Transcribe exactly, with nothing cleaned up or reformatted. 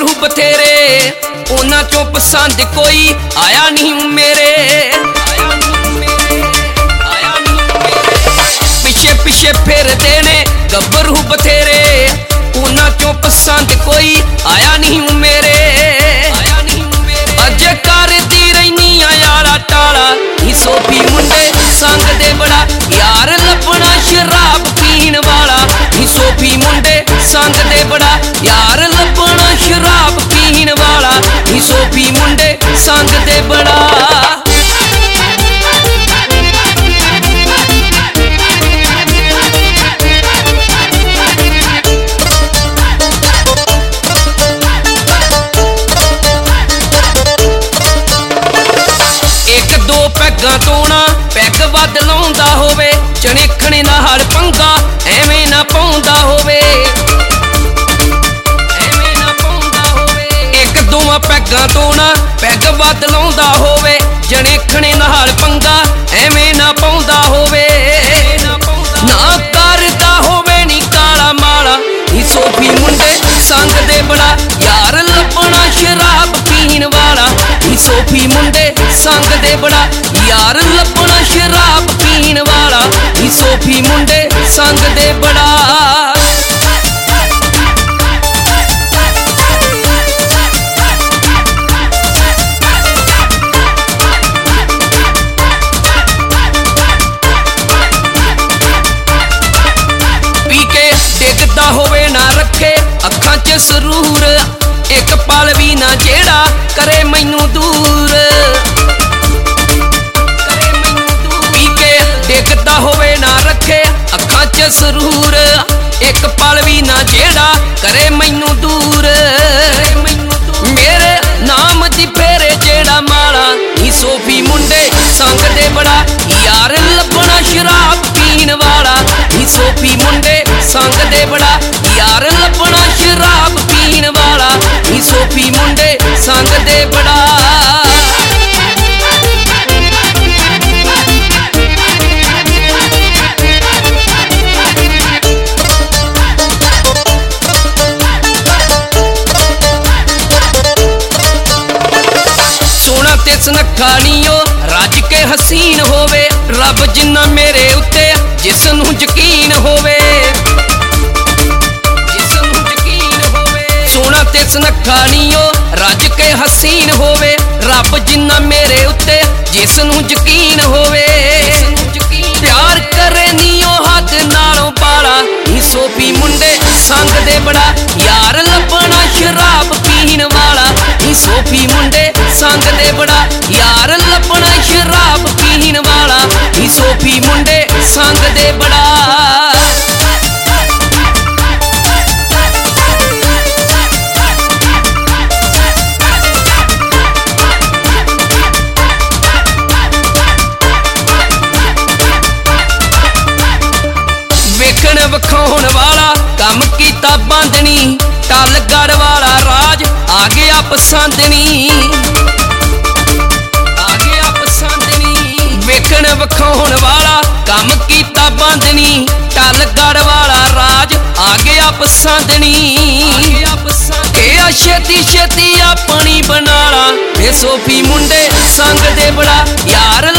ਗੱਭਰੂ ਬਥੇਰੇ ਉਹਨਾਂ ਚੋਂ ਪਸੰਦ ਕੋਈ ਆਇਆ ਨਹੀਂ ਮੇਰੇ ਪਿੱਛੇ ਪਿੱਛੇ ਫਿਰਦੇ ਨੇ ਗੱਭਰੂ ਬਥੇਰੇ ਉਹਨਾਂ ਚੋਂ ਪਸੰਦ ਕੋਈ ਆਇਆ ਨਹੀਂ ਮੇਰੇ ਅੱਜ ਕਰਦੀ ਰਹਿਨੀ ਆ ਯਾਰਾ ਟਾਲਾ ਨੀ ਸੋਫੀ ਮੁੰਡੇ ਸੰਗ ਦੇ ਬੜਾ ਯਾਰ ਲੱਭਣਾ ਸ਼ਰਾਬ ਪੀਣ ਵਾਲਾ ਨੀ ਸੋਫੀ ਮੁੰਡੇ ਸੰਗ ਦੇ ਬੜਾ ਯਾਰ ਲੱਭਣਾ ਸ਼ਰਾਬ ਪੀਣ ਵਾਲਾ ਨੀ ਸੋਫੀ ਮੁੰਡੇ ਸੰਗ ਦੇ ਬੜਾ ਪੈਗਾਂ ਤੋਂ ਨਾ ਪੈਗ ਵੱਧ ਲਾਉਂਦਾ ਹੋਵੇ ਚਣੇਖਣੇ ਨਾਲ ਪੰਗਾ ਐਵੇਂ ਨਾ ਪਾਉਂਦਾ ਹੋਵੇ ਐਵੇਂ ਨਾ ਪਾਉਂਦਾ ਹੋਵੇ ਇੱਕ ਦੋਵਾਂ ਪੈਗਾਂ ਤੋਂ ਨਾ ਪੈਗ ਵੱਧ ਲਾਉਂਦਾ ਹੋਵੇ ਜਣੇਖਣੇ ਨਾਲ ਪੰਗਾ ਐਵੇਂ ਨਾ ਪਾਉਂਦਾ ਹੋਵੇ ਨਾ ਕਰਦਾ ਹੋਵੇ ਨੀ ਕਾਲਾ ਮਾਲਾ ਨੀ ਸੋਫੀ ਮੁੰਡੇ ਸੰਗ ਦੇ ਬੜਾ ਯਾਰ ਲੱਭਣਾ ਸ਼ਰਾਬ ਪੀਣ ਵਾਲਾ ਨੀ ਸੋਫੀ ਮੁੰਡੇ ਸੰਗ ਦੇ ਬੜਾ ਯਾਰ ਲੱਭਣਾ ਸ਼ਰਾਬ ਪੀਣ ਵਾਲਾ ਨੀ ਸੋਫੀ ਮੁੰਡੇ ਸੰਗ ਦੇ ਬੜਾ ਪੀ ਕੇ ਡਿੱਗਦਾ ਹੋਵੇ ਨਾ ਰੱਖੇ ਅੱਖਾਂ 'ਚ ਸਰੂਰ ਇੱਕ ਪਲ ਵੀ ਨਾ ਜਿਹੜਾ ਕਰੇ ਮੈਨੂੰ ਦੂਰ ਡਿੱਗਦਾ ਹੋਵੇ ਨਾ ਰੱਖੇ ਅੱਖਾਂ 'ਚ ਸਰੂਰ ਇੱਕ ਪਲ ਵੀ ਨਾ ਜਿਹੜਾ ਕਰੇ ਮੈਨੂੰ ਦੂਰ ਮੇਰੇ ਨਾਮ ਦੀ ਫੇਰੇ ਜਿਹੜਾ ਮਾਲਾ ਨੀ ਸੋਫੀ ਮੁੰਡੇ ਸੰਗ ਦੇ ਬੜਾ ਯਾਰ ਲੱਭਣਾ ਸ਼ਰਾਬ ਪੀਣ ਵਾਲਾ ਨੀ ਸੋਫੀ ਮੁੰਡੇ ਸੰਗ ਦੇ ਬੜਾ ਯਾਰ ਲੱਭਣਾ ਸ਼ਰਾਬ ਪੀਣ ਵਾਲਾ ਨੀ ਸੋਫੀ ਮੁੰਡੇ ਸੰਗ ਦੇ ਬੜਾ ਸੁਨੱਖਾ ਨੀ ਓ ਰੱਜ ਕੇ ਹਸੀਨ ਹੋਵੇ ਰੱਬ ਜਿੰਨਾ ਮੇਰੇ ਉੱਤੇ ਜਿਸ ਨੂੰ ਯਕੀਨ ਹੋਵੇ ਜਿਸ ਨੂੰ ਯਕੀਨ ਹੋਵੇ ਸੋਹਣਾ ਤੇ ਸੁਨੱਖਾ ਨੀ ਓ ਰੱਜ ਕੇ ਹਸੀਨ ਹੋਵੇ ਰੱਬ ਜਿੰਨਾ ਮੇਰੇ ਉੱਤੇ ਜਿਸ ਨੂੰ ਯਕੀਨ ਹੋਵੇ ਪਿਆਰ ਕਰੇ ਨੀ ਓ ਹੱਦ ਨਾਲੋਂ ਬਾਲਾ ਨੀ ਸੋਫੀ ਮੁੰਡੇ ਸੰਗ ਦੇ ਬੜਾ ਯਾਰ ਲੱਭਣਾ ਸ਼ਰਾਬ ਪੀਣ ਵਾਲਾ ਨੀ ਸੋਫੀ ਮੁੰਡੇ ਸੰਗ ਦੇ ਬੜਾ ਯਾਰ ਲੱਭਣਾ ਸ਼ਰਾਬ ਪੀਣ ਵਾਲਾ ਨੀ ਸੋਫੀ ਮੁੰਡੇ ਸੰਗ ਦੇ ਬੜਾ ਵੇਖਣ ਵਿਖਾਉਣ ਵਾਲਾ ਕੰਮ ਕੀਤਾ ਬਾਂਧਣੀ ਟਲਗੜ ਵਾਲਾ ਰਾਜ ਆ ਗਿਆ ਪਸੰਦ ਨੀ ਆ ਗਿਆ ਪਸੰਦ ਨੀ ਵੇਖਣ ਵਿਖਾਉਣ ਵਾਲਾ ਕੰਮ ਕੀਤਾ ਬਾਂਧਣੀ ਟਲਗੜ ਵਾਲਾ ਰਾਜ ਆ ਗਿਆ ਪਸੰਦ ਨੀ ਇਹ ਛੇਤੀ ਛੇਤੀ ਆਪਣੀ ਬਣਾ ਲਾ ਵੇ ਸੋਫੀ ਮੁੰਡੇ ਸੰਗ ਦੇ ਬੜਾ ਯਾਰ